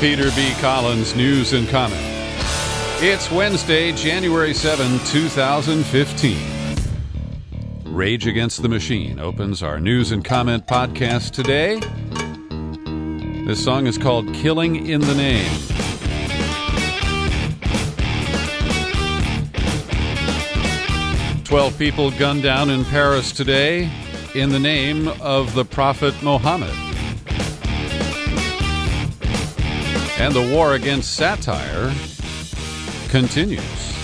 Peter B. Collins, News and Comment. It's Wednesday, January 7, 2015. Rage Against the Machine opens our News and Comment podcast today. This song is called Killing in the Name. "12 people gunned down in Paris today in the name of the Prophet Muhammad. And the war against satire continues.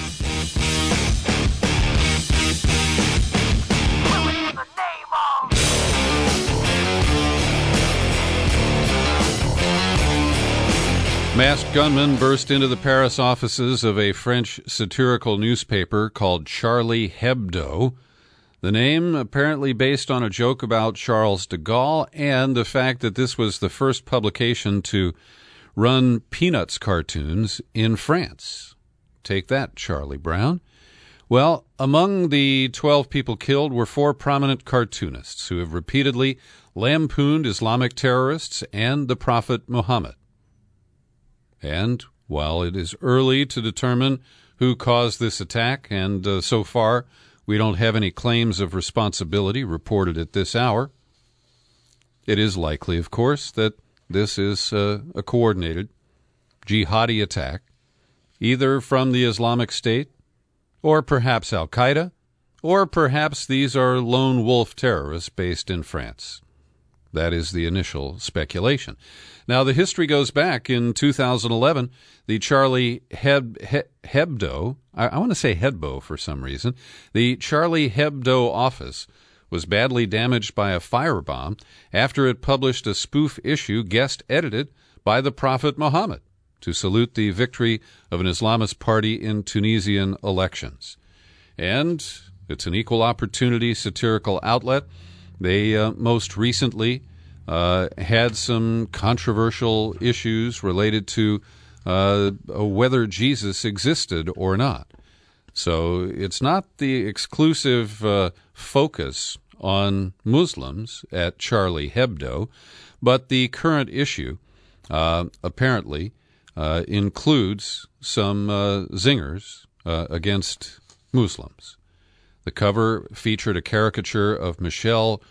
Masked gunmen burst into the Paris offices of a French satirical newspaper called Charlie Hebdo. The name apparently based on a joke about Charles de Gaulle and the fact that this was the first publication to run Peanuts cartoons in France. Take that, Charlie Brown. Well, among the 12 people killed were 4 prominent cartoonists who have repeatedly lampooned Islamic terrorists and the Prophet Muhammad. And while it is early to determine who caused this attack, and so far we don't have any claims of responsibility reported at this hour, it is likely, of course, that this is a coordinated jihadi attack, either from the Islamic State, or perhaps Al-Qaeda, or perhaps these are lone wolf terrorists based in France. That is the initial speculation. Now, the history goes back in 2011. The Charlie Hebdo, I want to say Hebdo for some reason, the Charlie Hebdo office was badly damaged by a firebomb after it published a spoof issue guest-edited by the Prophet Muhammad to salute the victory of an Islamist party in Tunisian elections. And it's an equal opportunity satirical outlet. They most recently had some controversial issues related to whether Jesus existed or not. So it's not the exclusive focus on Muslims at Charlie Hebdo, but the current issue apparently includes some zingers against Muslims. The cover featured a caricature of Michelle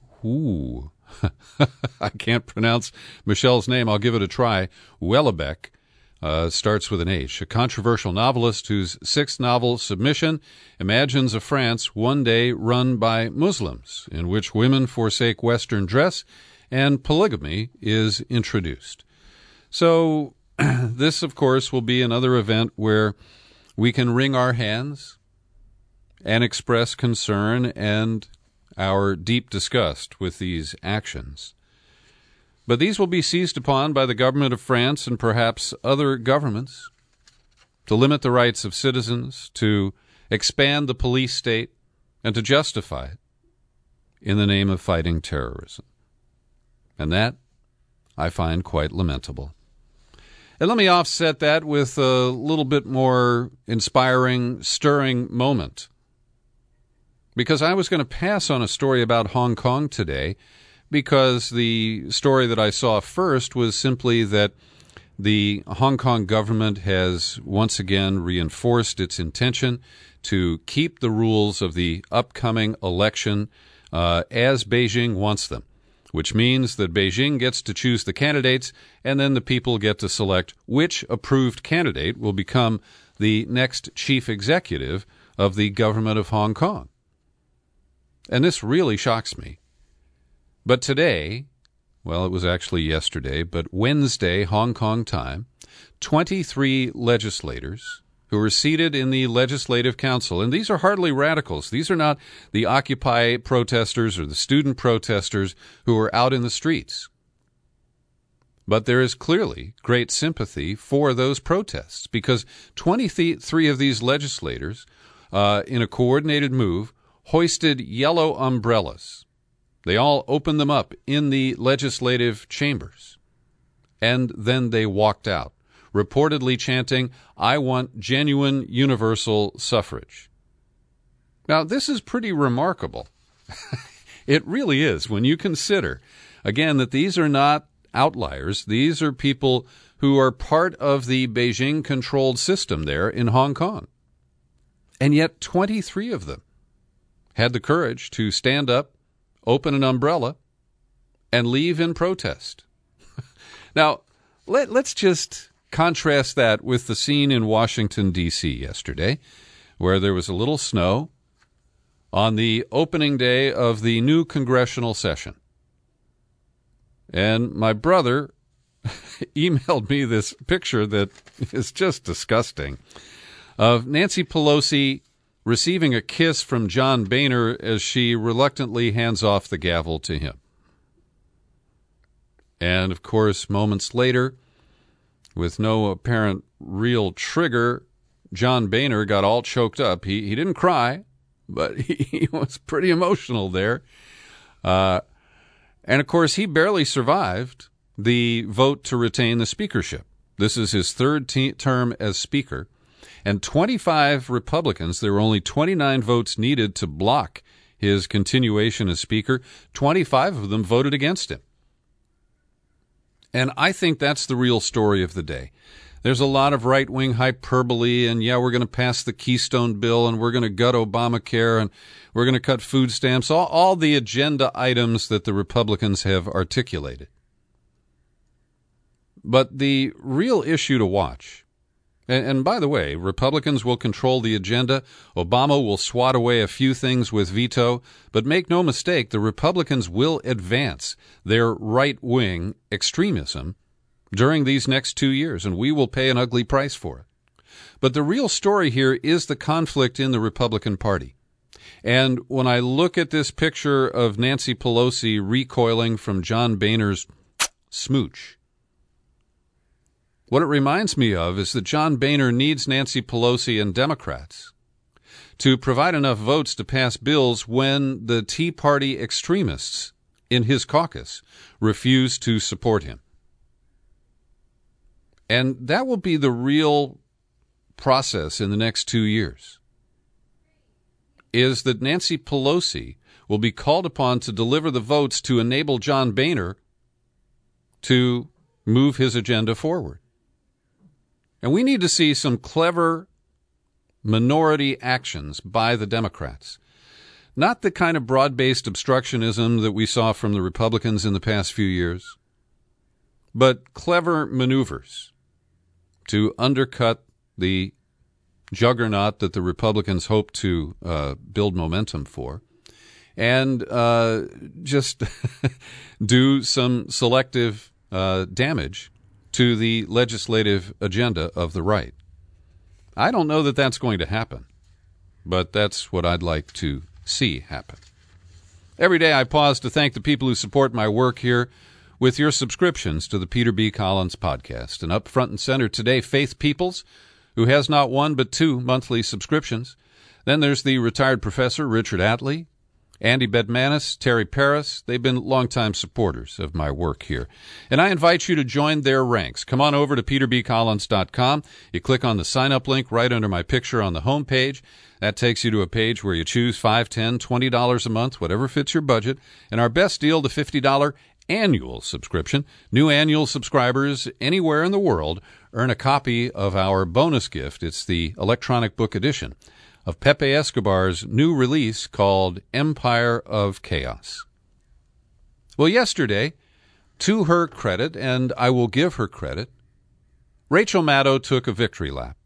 I can't pronounce Michelle's name. I'll give it a try. Houellebecq. Starts with an H. A controversial novelist whose 6th novel, Submission, imagines a France one day run by Muslims, in which women forsake Western dress and polygamy is introduced. So this, of course, will be another event where we can wring our hands and express concern and our deep disgust with these actions. But these will be seized upon by the government of France and perhaps other governments to limit the rights of citizens, to expand the police state, and to justify it in the name of fighting terrorism. And that I find quite lamentable. And let me offset that with a little bit more inspiring, stirring moment. Because I was going to pass on a story about Hong Kong today, because the story that I saw first was simply that the Hong Kong government has once again reinforced its intention to keep the rules of the upcoming election as Beijing wants them, which means that Beijing gets to choose the candidates, and then the people get to select which approved candidate will become the next chief executive of the government of Hong Kong. And this really shocks me. But today, well, it was actually yesterday, but Wednesday, Hong Kong time, 23 legislators who were seated in the Legislative Council, and these are hardly radicals. These are not the Occupy protesters or the student protesters who are out in the streets. But there is clearly great sympathy for those protests because 23 of these legislators, in a coordinated move, hoisted yellow umbrellas. They all opened them up in the legislative chambers, and then they walked out, reportedly chanting, "I want genuine universal suffrage." Now, this is pretty remarkable. It really is when you consider, again, that these are not outliers. These are people who are part of the Beijing-controlled system there in Hong Kong. And yet 23 of them had the courage to stand up, open an umbrella, and leave in protest. Now, let's just contrast that with the scene in Washington, D.C. yesterday, where there was a little snow on the opening day of the new congressional session. And my brother emailed me this picture that is just disgusting of Nancy Pelosi receiving a kiss from John Boehner as she reluctantly hands off the gavel to him. And, of course, moments later, with no apparent real trigger, John Boehner got all choked up. He didn't cry, but he was pretty emotional there. And, of course, he barely survived the vote to retain the speakership. This is his third term as speaker. And 25 Republicans, there were only 29 votes needed to block his continuation as speaker. 25 of them voted against him. And I think that's the real story of the day. There's a lot of right-wing hyperbole, and yeah, we're going to pass the Keystone Bill, and we're going to gut Obamacare, and we're going to cut food stamps, all the agenda items that the Republicans have articulated. But the real issue to watch, and by the way, Republicans will control the agenda. Obama will swat away a few things with veto. But make no mistake, the Republicans will advance their right-wing extremism during these next 2 years, and we will pay an ugly price for it. But the real story here is the conflict in the Republican Party. And when I look at this picture of Nancy Pelosi recoiling from John Boehner's smooch, what it reminds me of is that John Boehner needs Nancy Pelosi and Democrats to provide enough votes to pass bills when the Tea Party extremists in his caucus refuse to support him. And that will be the real process in the next 2 years, is that Nancy Pelosi will be called upon to deliver the votes to enable John Boehner to move his agenda forward. And we need to see some clever minority actions by the Democrats. Not the kind of broad-based obstructionism that we saw from the Republicans in the past few years, but clever maneuvers to undercut the juggernaut that the Republicans hope to build momentum for, and just do some selective damage to the legislative agenda of the right. I don't know that that's going to happen, but that's what I'd like to see happen. Every day I pause to thank the people who support my work here with your subscriptions to the Peter B. Collins podcast. And up front and center today, Faith Peoples, who has not one but 2 monthly subscriptions. Then there's the retired professor, Richard Atley, Andy Bedmanis, Terry Paris. They've been longtime supporters of my work here. And I invite you to join their ranks. Come on over to peterbcollins.com. You click on the sign-up link right under my picture on the home page. That takes you to a page where you choose $5, $10, $20 a month, whatever fits your budget. And our best deal, the $50 annual subscription. New annual subscribers anywhere in the world earn a copy of our bonus gift. It's the electronic book edition of Pepe Escobar's new release called Empire of Chaos. Well, yesterday, to her credit, and I will give her credit, Rachel Maddow took a victory lap.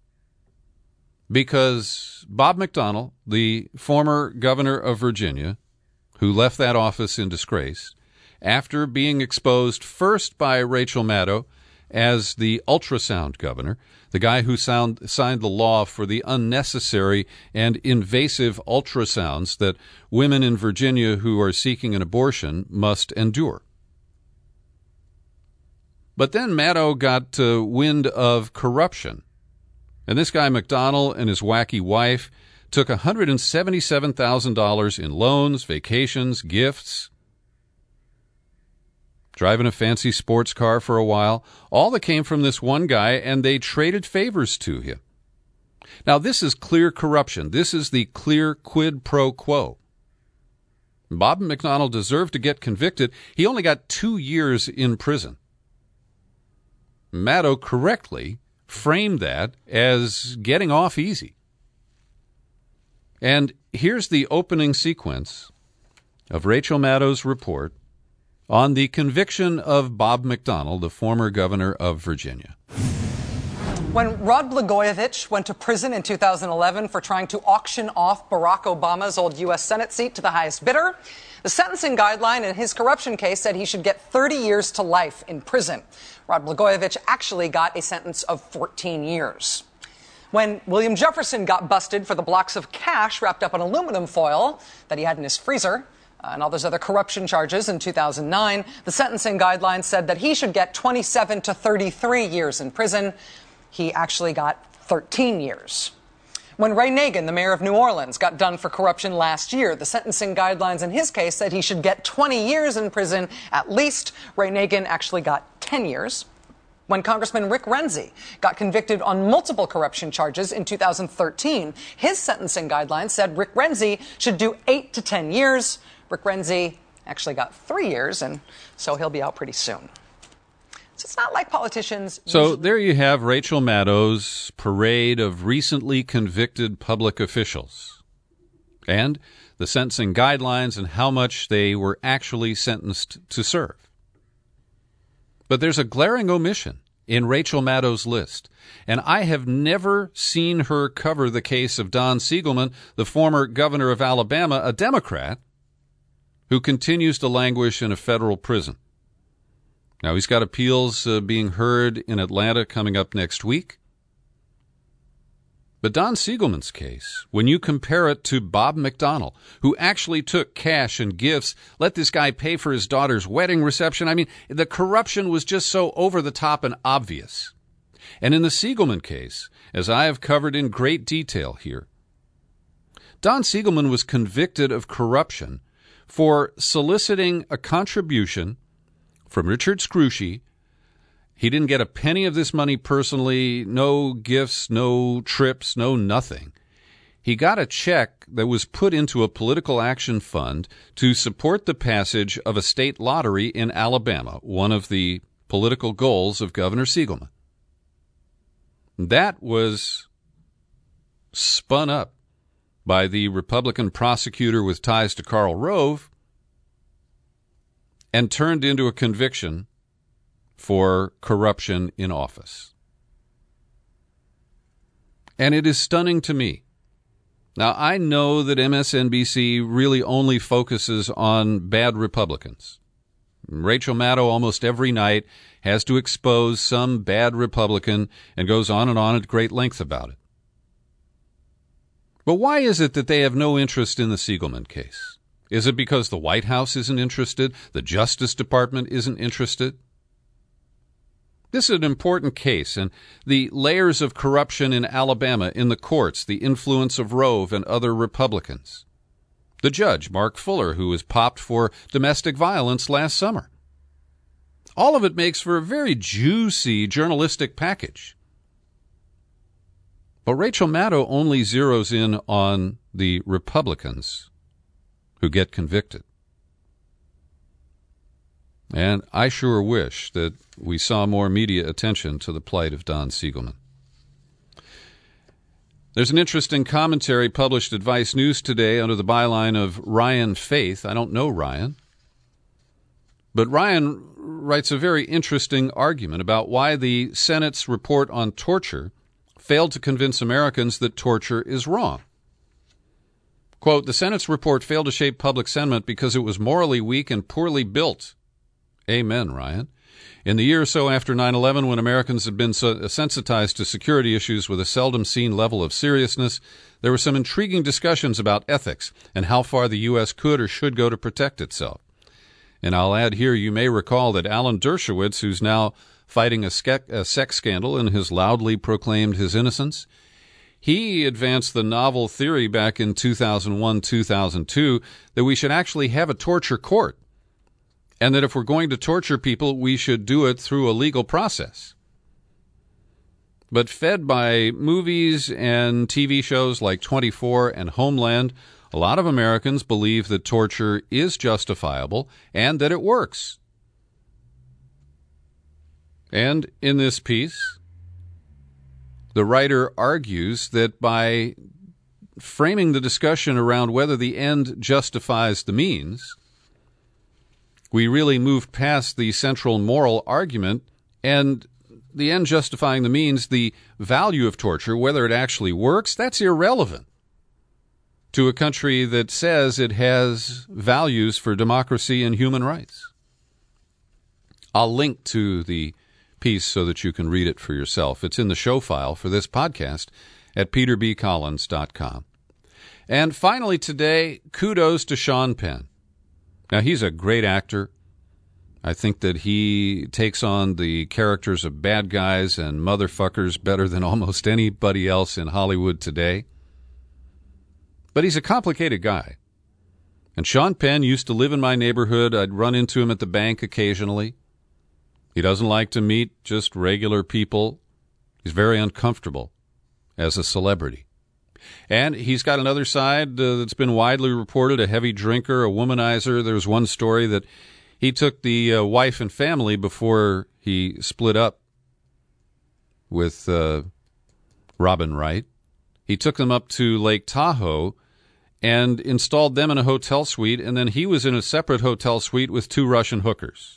Because Bob McDonnell, the former governor of Virginia, who left that office in disgrace, after being exposed first by Rachel Maddow as the ultrasound governor, the guy who signed the law for the unnecessary and invasive ultrasounds that women in Virginia who are seeking an abortion must endure. But then Maddow got wind of corruption. And this guy McDonnell and his wacky wife took $177,000 in loans, vacations, gifts, driving a fancy sports car for a while, all that came from this one guy, and they traded favors to him. Now, this is clear corruption. This is the clear quid pro quo. Bob McDonnell deserved to get convicted. He only got 2 years in prison. Maddow correctly framed that as getting off easy. And here's the opening sequence of Rachel Maddow's report on the conviction of Bob McDonnell, the former governor of Virginia. When Rod Blagojevich went to prison in 2011 for trying to auction off Barack Obama's old U.S. Senate seat to the highest bidder, the sentencing guideline in his corruption case said he should get 30 years to life in prison. Rod Blagojevich actually got a sentence of 14 years. When William Jefferson got busted for the blocks of cash wrapped up in aluminum foil that he had in his freezer, and all those other corruption charges in 2009, the sentencing guidelines said that he should get 27 to 33 years in prison. He actually got 13 years. When Ray Nagin, the mayor of New Orleans, got done for corruption last year, the sentencing guidelines in his case said he should get 20 years in prison at least. Ray Nagin actually got 10 years. When Congressman Rick Renzi got convicted on multiple corruption charges in 2013, his sentencing guidelines said Rick Renzi should do 8 to 10 years. Rick Renzi actually got 3 years, and so he'll be out pretty soon. So it's not like politicians. So there you have Rachel Maddow's parade of recently convicted public officials and the sentencing guidelines and how much they were actually sentenced to serve. But there's a glaring omission in Rachel Maddow's list, and I have never seen her cover the case of Don Siegelman, the former governor of Alabama, a Democrat who continues to languish in a federal prison. Now, he's got appeals being heard in Atlanta coming up next week. But Don Siegelman's case, when you compare it to Bob McDonnell, who actually took cash and gifts, let this guy pay for his daughter's wedding reception, I mean, the corruption was just so over the top and obvious. And in the Siegelman case, as I have covered in great detail here, Don Siegelman was convicted of corruption for soliciting a contribution from Richard Scrushy. He didn't get a penny of this money personally, no gifts, no trips, no nothing. He got a check that was put into a political action fund to support the passage of a state lottery in Alabama, one of the political goals of Governor Siegelman. That was spun up by the Republican prosecutor with ties to Karl Rove and turned into a conviction for corruption in office. And it is stunning to me. Now, I know that MSNBC really only focuses on bad Republicans. Rachel Maddow almost every night has to expose some bad Republican and goes on and on at great length about it. But why is it that they have no interest in the Siegelman case? Is it because the White House isn't interested? The Justice Department isn't interested? This is an important case, and the layers of corruption in Alabama, in the courts, the influence of Rove and other Republicans. The judge, Mark Fuller, who was popped for domestic violence last summer. All of it makes for a very juicy journalistic package. But Rachel Maddow only zeroes in on the Republicans who get convicted. And I sure wish that we saw more media attention to the plight of Don Siegelman. There's an interesting commentary published at Vice News today under the byline of Ryan Faith. I don't know Ryan. But Ryan writes a very interesting argument about why the Senate's report on torture failed to convince Americans that torture is wrong. Quote, the Senate's report failed to shape public sentiment because it was morally weak and poorly built. Amen, Ryan. In the year or so after 9/11, when Americans had been sensitized to security issues with a seldom-seen level of seriousness, there were some intriguing discussions about ethics and how far the U.S. could or should go to protect itself. And I'll add here, you may recall that Alan Dershowitz, who's now fighting a sex scandal and has loudly proclaimed his innocence, he advanced the novel theory back in 2001-2002 that we should actually have a torture court, and that if we're going to torture people, we should do it through a legal process. But fed by movies and TV shows like 24 and Homeland, a lot of Americans believe that torture is justifiable and that it works. And in this piece, the writer argues that by framing the discussion around whether the end justifies the means, we really moved past the central moral argument, and the end justifying the means, the value of torture, whether it actually works, that's irrelevant to a country that says it has values for democracy and human rights. I'll link to the piece so that you can read it for yourself. It's in the show file for this podcast at peterbcollins.com. And finally today, kudos to Sean Penn. Now, he's a great actor. I think that he takes on the characters of bad guys and motherfuckers better than almost anybody else in Hollywood today. But he's a complicated guy. And Sean Penn used to live in my neighborhood. I'd run into him at the bank occasionally. He doesn't like to meet just regular people. He's very uncomfortable as a celebrity. And he's got another side that's been widely reported, a heavy drinker, a womanizer. There was one story that he took the wife and family before he split up with Robin Wright. He took them up to Lake Tahoe and installed them in a hotel suite, and then he was in a separate hotel suite with 2 Russian hookers.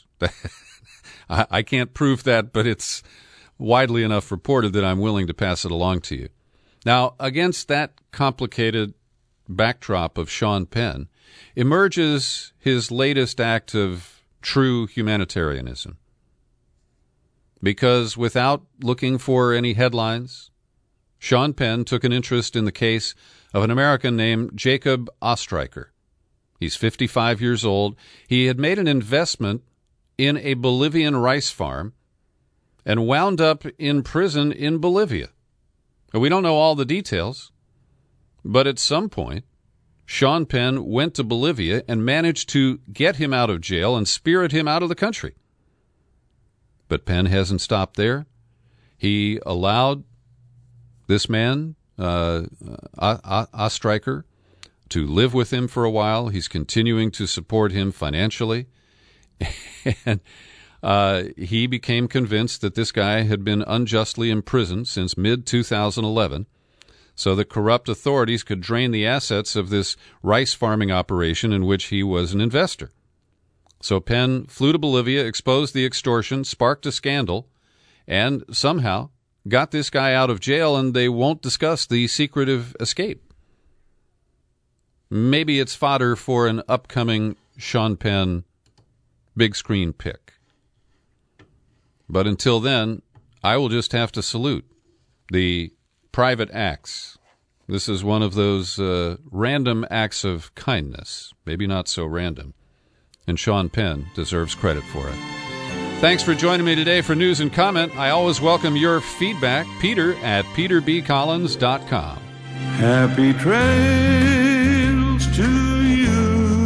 I can't prove that, but it's widely enough reported that I'm willing to pass it along to you. Now, against that complicated backdrop of Sean Penn emerges his latest act of true humanitarianism. Because without looking for any headlines, Sean Penn took an interest in the case of an American named Jacob Ostreicher. He's 55 years old. He had made an investment in a Bolivian rice farm and wound up in prison in Bolivia. We don't know all the details, but at some point, Sean Penn went to Bolivia and managed to get him out of jail and spirit him out of the country. But Penn hasn't stopped there. He allowed this man, Ostreicher, to live with him for a while. He's continuing to support him financially. And he became convinced that this guy had been unjustly imprisoned since mid-2011 so that corrupt authorities could drain the assets of this rice farming operation in which he was an investor. So Penn flew to Bolivia, exposed the extortion, sparked a scandal, and somehow got this guy out of jail, and they won't discuss the secretive escape. Maybe it's fodder for an upcoming Sean Penn big screen pick. But until then, I will just have to salute the private acts. This is one of those random acts of kindness, maybe not so random, and Sean Penn deserves credit for it. Thanks for joining me today for News and Comment. I always welcome your feedback. Peter at peterbcollins.com. Happy trails to you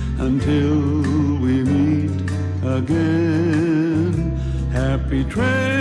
until we meet again. Happy trails.